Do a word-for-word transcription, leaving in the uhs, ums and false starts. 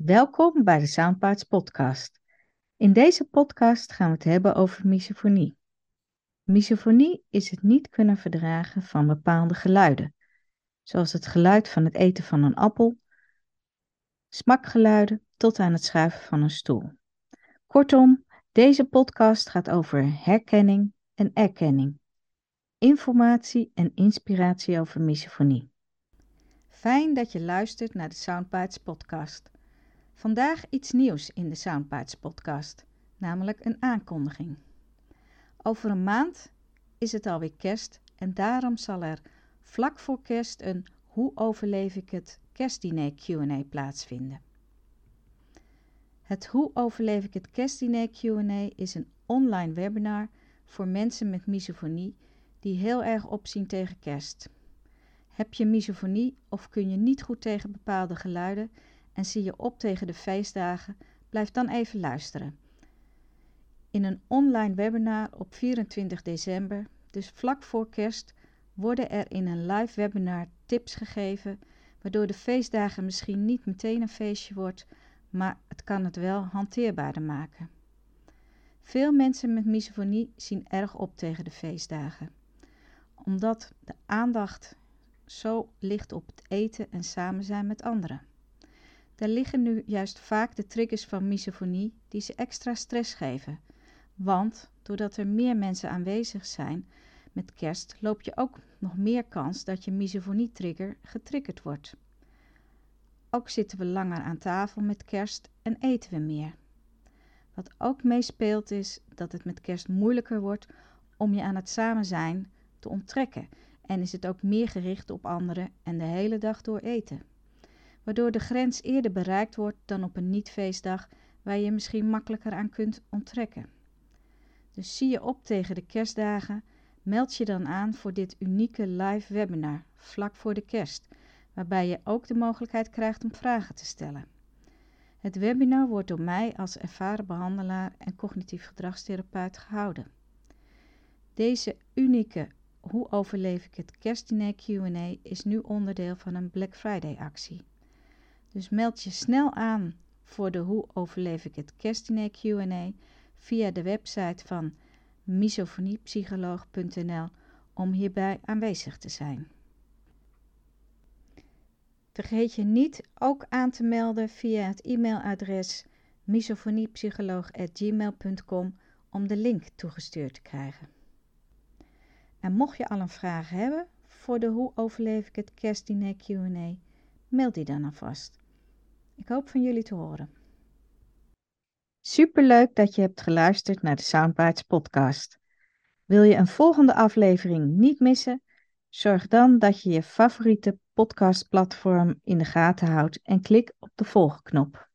Welkom bij de Soundbites podcast. In deze podcast gaan we het hebben over misofonie. Misofonie is het niet kunnen verdragen van bepaalde geluiden, zoals het geluid van het eten van een appel, smakgeluiden tot aan het schuiven van een stoel. Kortom, deze podcast gaat over herkenning en erkenning, informatie en inspiratie over misofonie. Fijn dat je luistert naar de Soundbites podcast. Vandaag iets nieuws in de Soundbites podcast, namelijk een aankondiging. Over een maand is het alweer kerst en daarom zal er vlak voor kerst een Hoe overleef ik het kerstdiner Q en A plaatsvinden. Het Hoe overleef ik het kerstdiner Q en A is een online webinar voor mensen met misofonie die heel erg opzien tegen kerst. Heb je misofonie of kun je niet goed tegen bepaalde geluiden en zie je op tegen de feestdagen, blijf dan even luisteren. In een online webinar op vierentwintig december, dus vlak voor kerst, worden er in een live webinar tips gegeven, waardoor de feestdagen misschien niet meteen een feestje wordt, maar het kan het wel hanteerbaarder maken. Veel mensen met misofonie zien erg op tegen de feestdagen, omdat de aandacht zo ligt op het eten en samen zijn met anderen. Daar liggen nu juist vaak de triggers van misofonie die ze extra stress geven. Want doordat er meer mensen aanwezig zijn met kerst, loop je ook nog meer kans dat je misofonie-trigger getriggerd wordt. Ook zitten we langer aan tafel met kerst en eten we meer. Wat ook meespeelt is dat het met kerst moeilijker wordt om je aan het samen zijn te onttrekken. En is het ook meer gericht op anderen en de hele dag door eten. Waardoor de grens eerder bereikt wordt dan op een niet-feestdag waar je misschien makkelijker aan kunt onttrekken. Dus zie je op tegen de kerstdagen, meld je dan aan voor dit unieke live webinar vlak voor de kerst, waarbij je ook de mogelijkheid krijgt om vragen te stellen. Het webinar wordt door mij als ervaren behandelaar en cognitief gedragstherapeut gehouden. Deze unieke Hoe overleef ik het kerstdiner Q en A is nu onderdeel van een Black Friday actie. Dus meld je snel aan voor de Hoe overleef ik het kerstdiner Q en A via de website van misofoniepsycholoog punt n l om hierbij aanwezig te zijn. Vergeet je niet ook aan te melden via het e-mailadres misofoniepsycholoog apenstaartje gmail punt com om de link toegestuurd te krijgen. En mocht je al een vraag hebben voor de Hoe overleef ik het kerstdiner Q en A, mail die dan alvast. Ik hoop van jullie te horen. Superleuk dat je hebt geluisterd naar de Soundbites podcast. Wil je een volgende aflevering niet missen? Zorg dan dat je je favoriete podcastplatform in de gaten houdt en klik op de volgknop.